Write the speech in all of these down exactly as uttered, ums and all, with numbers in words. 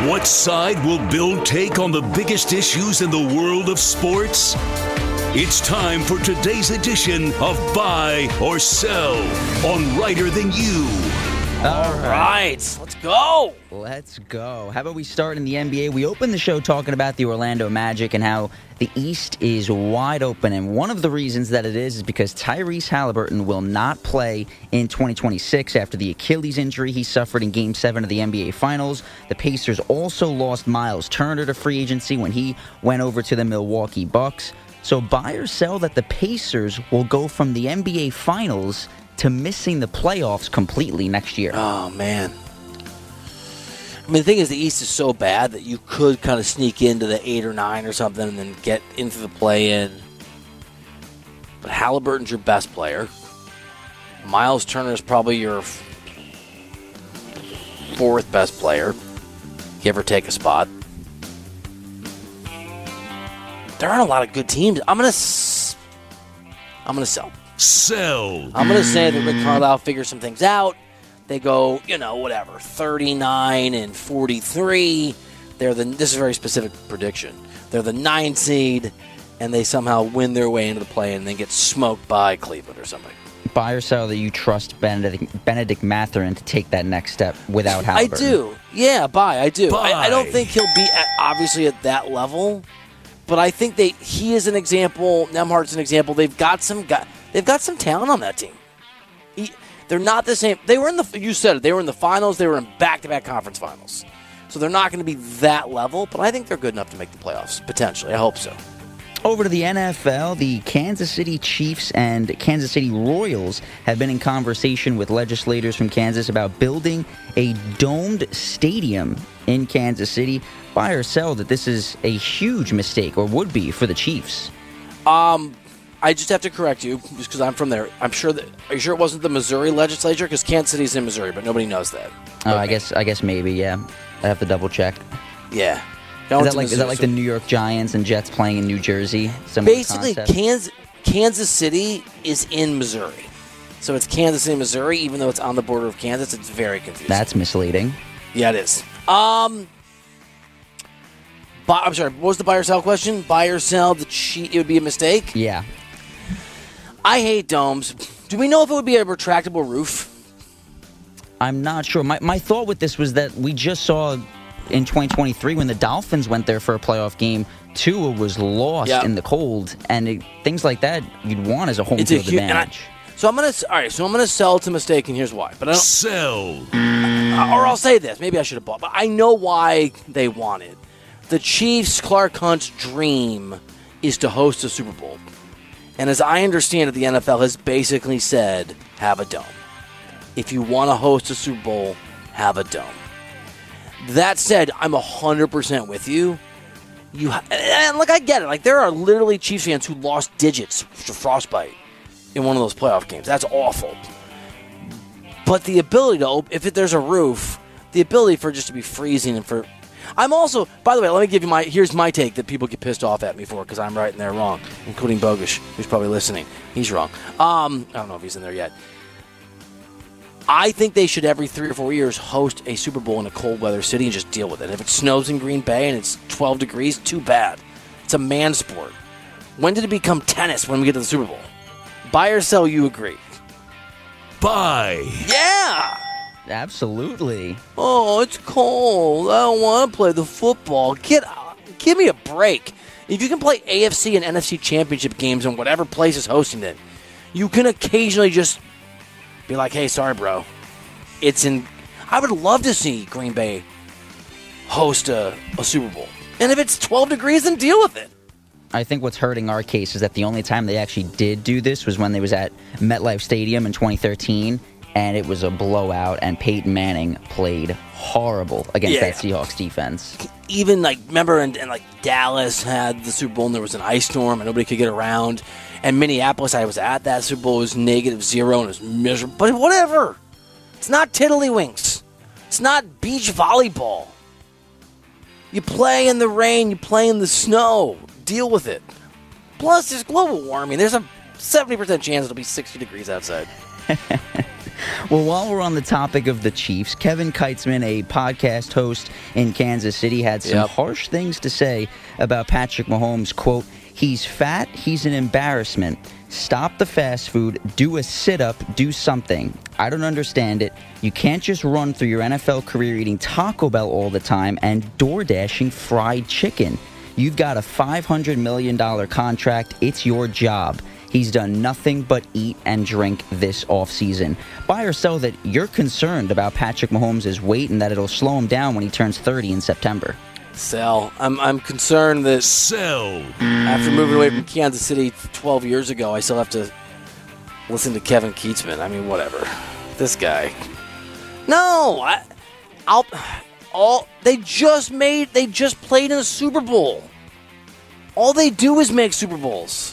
What side will Bill take on the biggest issues in the world of sports? It's time for today's edition of Buy or Sell on Writer Than You. All right, let's go. Let's go. How about we start in the N B A? We opened the show talking about the Orlando Magic and how the East is wide open. And one of the reasons that it is is because Tyrese Halliburton will not play in twenty twenty-six after the Achilles injury he suffered in Game seven of the N B A Finals. The Pacers also lost Miles Turner to free agency when he went over to the Milwaukee Bucks. So buy or sell that the Pacers will go from the N B A Finals to missing the playoffs completely next year. Oh, man. I mean, the thing is, the East is so bad that you could kind of sneak into the eight or nine or something and then get into the play-in. But Halliburton's your best player. Miles Turner is probably your fourth best player. Give or take a spot. There aren't a lot of good teams. I'm gonna, s- I'm gonna sell. Sell. I'm going to say that Rick Carlisle figures some things out. They go, you know, whatever, thirty-nine and forty-three. They're the. This is a very specific prediction. They're the nine seed, and they somehow win their way into the play and then get smoked by Cleveland or something. Buy or sell that you trust Benedict, Benedict Mathurin to take that next step without Halliburton? I do. Yeah, buy. I do. Buy. I, I don't think he'll be at, obviously at that level, but I think they. He is an example. Nembhard's an example. They've got some guy. They've got some talent on that team. He, they're not the same. They were in the. You said it. They were in the finals. They were in back-to-back conference finals. So they're not going to be that level, but I think they're good enough to make the playoffs potentially. I hope so. Over to the N F L, the Kansas City Chiefs and Kansas City Royals have been in conversation with legislators from Kansas about building a domed stadium in Kansas City. Buy or sell that this is a huge mistake, or would be, for the Chiefs? Um. I just have to correct you, just because I'm from there. I'm sure that. Are you sure it wasn't the Missouri legislature? Because Kansas City's in Missouri, but nobody knows that. Oh, okay. I guess. I guess maybe. Yeah, I have to double check. Yeah. Is that like is that like the New York Giants and Jets playing in New Jersey? Similar Basically, concept? Kansas Kansas City is in Missouri, so it's Kansas City, Missouri. Even though it's on the border of Kansas, it's very confusing. That's misleading. Yeah, it is. Um. Buy, I'm sorry. What was the buy or sell question? Buy or sell? The cheat? It would be a mistake. Yeah. I hate domes. Do we know if it would be a retractable roof? I'm not sure. My my thought with this was that we just saw in twenty twenty-three when the Dolphins went there for a playoff game, Tua was lost yep. in the cold, and it, things like that you'd want as a home it's field a huge, advantage. I, so I'm gonna all right. So I'm gonna sell to mistake, and here's why. But I don't. Sell. Or I'll say this. Maybe I should have bought. But I know why they want it. The Chiefs, Clark Hunt's dream is to host a Super Bowl. And as I understand it, the N F L has basically said, have a dome. If you want to host a Super Bowl, have a dome. That said, I'm one hundred percent with you. You ha- and look, I get it. Like, there are literally Chiefs fans who lost digits to frostbite in one of those playoff games. That's awful. But the ability to, op- if it, there's a roof, the ability for it just to be freezing and for... I'm also, by the way, let me give you my, here's my take that people get pissed off at me for because I'm right and they're wrong, including Bogusch, who's probably listening. He's wrong. Um, I don't know if he's in there yet. I think they should every three or four years host a Super Bowl in a cold weather city and just deal with it. If it snows in Green Bay and it's twelve degrees, too bad. It's a man sport. When did it become tennis when we get to the Super Bowl? Buy or sell, you agree? Buy. Yeah! Absolutely. Oh, it's cold. I don't want to play the football. Get, give me a break. If you can play A F C and N F C championship games in whatever place is hosting it, you can occasionally just be like, hey, sorry, bro. It's in... I would love to see Green Bay host a, a Super Bowl. And if it's twelve degrees, then deal with it. I think what's hurting our case is that the only time they actually did do this was when they was at MetLife Stadium in twenty thirteen, and it was a blowout, and Peyton Manning played horrible against Yeah. that Seahawks defense. Even, like, remember, and, and like, Dallas had the Super Bowl, and there was an ice storm, and nobody could get around. And Minneapolis, I was at that Super Bowl, it was negative zero, and it was miserable. But whatever. It's not tiddlywinks. It's not beach volleyball. You play in the rain, you play in the snow. Deal with it. Plus, there's global warming. There's a seventy percent chance it'll be sixty degrees outside. Well, while we're on the topic of the Chiefs, Kevin Keitzman, a podcast host in Kansas City, had some Yep. harsh things to say about Patrick Mahomes. Quote, he's fat, he's an embarrassment. Stop the fast food, do a sit-up, do something. I don't understand it. You can't just run through your N F L career eating Taco Bell all the time and door-dashing fried chicken. You've got a five hundred million dollars contract. It's your job. He's done nothing but eat and drink this offseason. Buy or sell that you're concerned about Patrick Mahomes' weight and that it'll slow him down when he turns thirty in September. Sell. I'm I'm concerned that Sell. after moving away from Kansas City twelve years ago, I still have to listen to Kevin Keitzman. I mean, whatever. This guy. No, I, I'll. All they just made. They just played in a Super Bowl. All they do is make Super Bowls.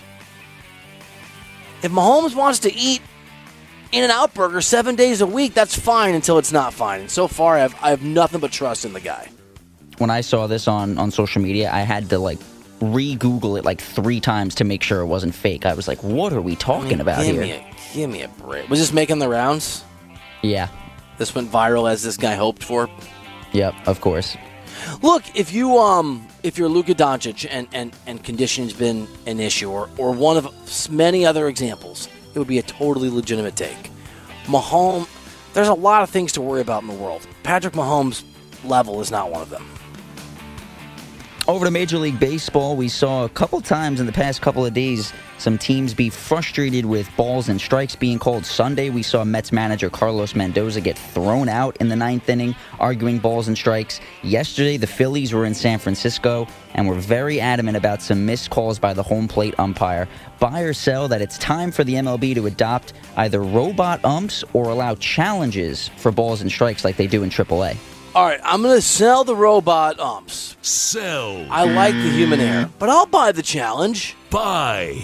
If Mahomes wants to eat In-N-Out Burger seven days a week, that's fine until it's not fine. And so far, I have, I have nothing but trust in the guy. When I saw this on, on social media, I had to like re-Google it like three times to make sure it wasn't fake. I was like, what are we talking I mean, about give here? Me a, give me a break. Was this making the rounds? Yeah. This went viral as this guy hoped for? Yep, of course. Look, if you um if you're Luka Doncic and, and, and conditioning's been an issue, or, or one of many other examples, it would be a totally legitimate take. Mahomes, there's a lot of things to worry about in the world. Patrick Mahomes' level is not one of them. Over to Major League Baseball, we saw a couple times in the past couple of days some teams be frustrated with balls and strikes being called. Sunday, we saw Mets manager Carlos Mendoza get thrown out in the ninth inning, arguing balls and strikes. Yesterday, the Phillies were in San Francisco and were very adamant about some missed calls by the home plate umpire. Buy or sell that it's time for the M L B to adopt either robot umps or allow challenges for balls and strikes like they do in triple A. All right, I'm going to sell the robot umps. Sell. I like the human error, but I'll buy the challenge. Buy.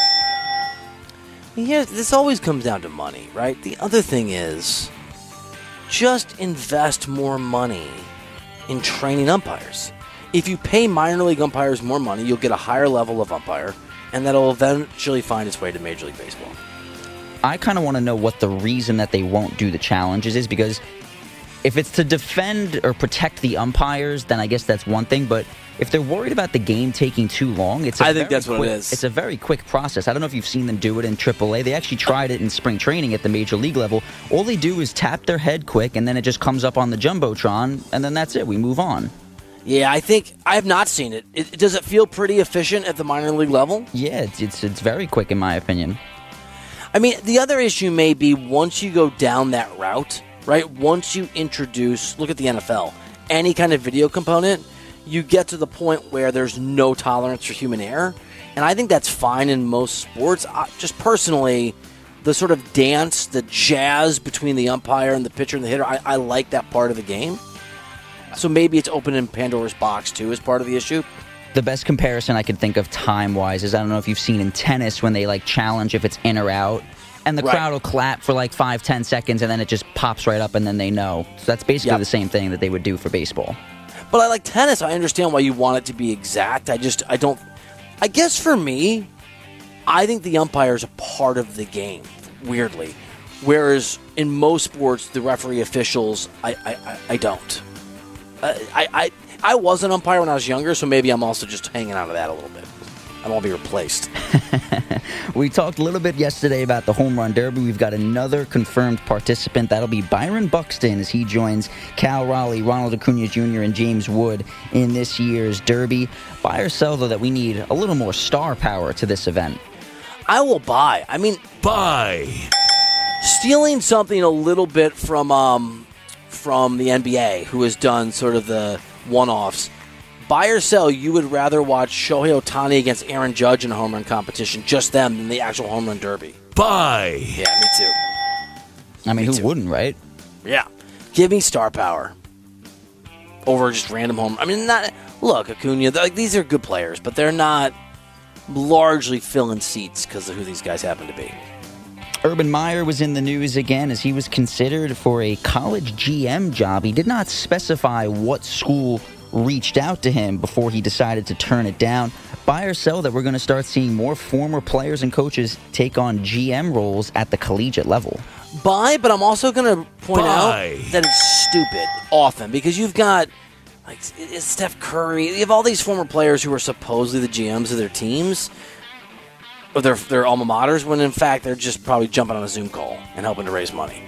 Yeah, this always comes down to money, right? The other thing is, just invest more money in training umpires. If you pay minor league umpires more money, you'll get a higher level of umpire, and that'll eventually find its way to Major League Baseball. I kind of want to know what the reason that they won't do the challenges is, because if it's to defend or protect the umpires, then I guess that's one thing. But if they're worried about the game taking too long, it's a I think very that's what quick, it is. It's a very quick process. I don't know if you've seen them do it in triple A. They actually tried it in spring training at the major league level. All they do is tap their head quick, and then it just comes up on the Jumbotron, and then that's it. We move on. Yeah, I think I have not seen it. it. Does it feel pretty efficient at the minor league level? Yeah, it's, it's it's very quick in my opinion. I mean, the other issue may be once you go down that route, right? Once you introduce, look at the N F L, any kind of video component, you get to the point where there's no tolerance for human error. And I think that's fine in most sports. I, just personally, the sort of dance, the jazz between the umpire and the pitcher and the hitter, I, I like that part of the game. So maybe it's open in Pandora's box, too, as part of the issue. The best comparison I could think of time-wise is, I don't know if you've seen in tennis when they like challenge if it's in or out, and the Right. crowd will clap for like five, ten seconds, and then it just pops right up, and then they know. So that's basically Yep. the same thing that they would do for baseball. But I like tennis. I understand why you want it to be exact. I just, I don't, I guess for me, I think the umpire is a part of the game, weirdly. Whereas in most sports, the referee officials, I, I, I, I don't. Uh, I, I, I was an umpire when I was younger, so maybe I'm also just hanging out of that a little bit. I won't be replaced. We talked a little bit yesterday about the Home Run Derby. We've got another confirmed participant. That'll be Byron Buxton as he joins Cal Raleigh, Ronald Acuna Junior, and James Wood in this year's Derby. Buy or sell, though, that we need a little more star power to this event. I will buy. I mean, Buy. stealing something a little bit from um, from the N B A, who has done sort of the one-offs. Buy or sell, you would rather watch Shohei Ohtani against Aaron Judge in a home run competition, just them, than the actual home run derby. Buy. Yeah, me too. I mean, Me who too. wouldn't, right? Yeah. Give me star power over just random home. I mean, not look, Acuna, like these are good players, but they're not largely filling seats because of who these guys happen to be. Urban Meyer was in the news again as he was considered for a college G M job. He did not specify what school reached out to him before he decided to turn it down. Buy or sell that we're going to start seeing more former players and coaches take on G M roles at the collegiate level. Buy, but I'm also going to point Buy. out that it's stupid often because you've got like it's Steph Curry. You have all these former players who are supposedly the G Ms of their teams or their their alma maters, when in fact they're just probably jumping on a Zoom call and helping to raise money.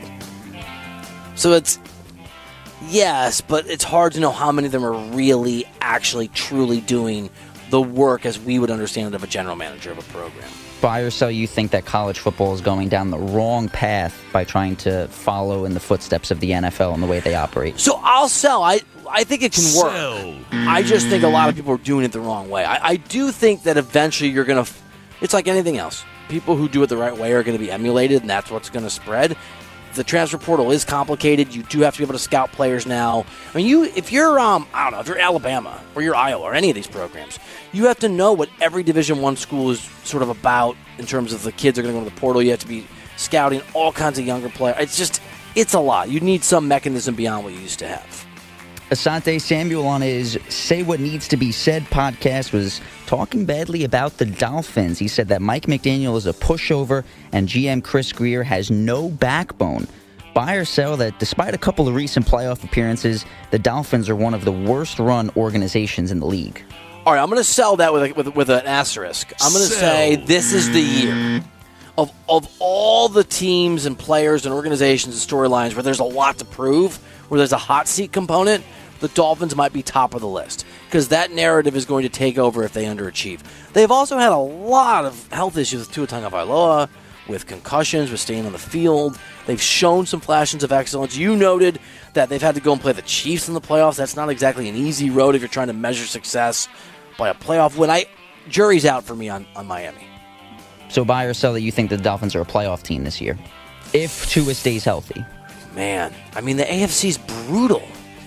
So it's yes, but it's hard to know how many of them are really, actually, truly doing the work as we would understand it of a general manager of a program. Buy or sell, you think that college football is going down the wrong path by trying to follow in the footsteps of the N F L and the way they operate? So I'll sell. I I think it can work. Sell. I just think a lot of people are doing it the wrong way. I, I do think that eventually you're going to, it's like anything else. People who do it the right way are going to be emulated, and that's what's going to spread. The transfer portal is complicated. You do have to be able to scout players now. I mean, you if you're um I don't know if you're Alabama or you're Iowa or any of these programs, you have to know what every Division One school is sort of about in terms of the kids that are going to go to the portal. You have to be scouting all kinds of younger players. It's just it's a lot. You need some mechanism beyond what you used to have. Asante Samuel on his Say What Needs to Be Said podcast was talking badly about the Dolphins. He said that Mike McDaniel is a pushover and G M Chris Grier has no backbone. Buy or sell that despite a couple of recent playoff appearances, the Dolphins are one of the worst-run organizations in the league. All right, I'm going to sell that with, a, with with an asterisk. I'm going to say this is the year of of all the teams and players and organizations and storylines where there's a lot to prove, where there's a hot seat component. The Dolphins might be top of the list because that narrative is going to take over if they underachieve. They've also had a lot of health issues with Tua Tagovailoa, with concussions, with staying on the field. They've shown some flashes of excellence. You noted that they've had to go and play the Chiefs in the playoffs. That's not exactly an easy road if you're trying to measure success by a playoff win. I jury's out for me on, on Miami. So buy or sell that you think the Dolphins are a playoff team this year, if Tua stays healthy. Man, I mean, the A F C's brutal.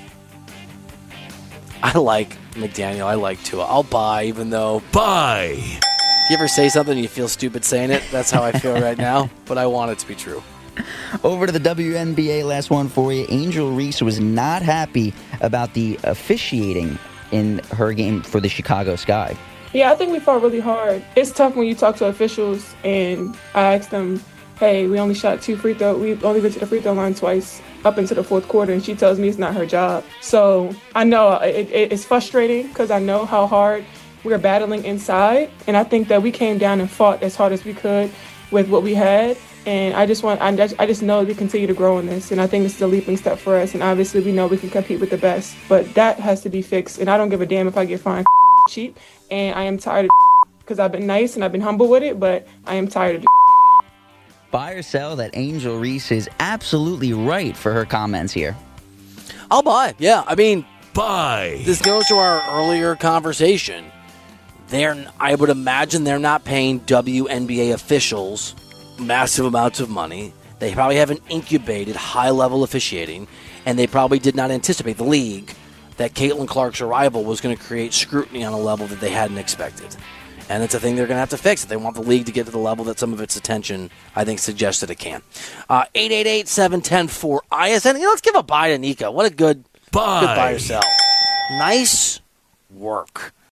I like McDaniel. I like Tua. I'll buy, even though... Buy. If you ever say something and you feel stupid saying it, that's how I feel right now, but I want it to be true. Over to the W N B A, last one for you. Angel Reese was not happy about the officiating in her game for the Chicago Sky. Yeah, I think we fought really hard. It's tough when you talk to officials and I asked them, hey, we only shot two free throws. We only been to the free throw line twice up into the fourth quarter, and she tells me it's not her job. So I know it, it, it's frustrating because I know how hard we're battling inside, and I think that we came down and fought as hard as we could with what we had. And I just want, I just, I just know we continue to grow in this, and I think this is a leaping step for us. And obviously, we know we can compete with the best, but that has to be fixed. And I don't give a damn if I get fined cheap. And I am tired of because I've been nice and I've been humble with it, but I am tired of. Buy or sell that Angel Reese is absolutely right for her comments here. I'll buy. Yeah, I mean, Buy. this goes to our earlier conversation. They're, I would imagine they're not paying W N B A officials massive amounts of money. They probably haven't incubated high-level officiating, and they probably did not anticipate, the league, that Caitlin Clark's arrival was going to create scrutiny on a level that they hadn't expected. And it's a thing they're going to have to fix if they want the league to get to the level that some of its attention, I think, suggests that it can. Uh, eight eight eight, seven one zero, four I S N. You know, let's give a buy to Nika. What a good Buy. good buy or sell. Nice work.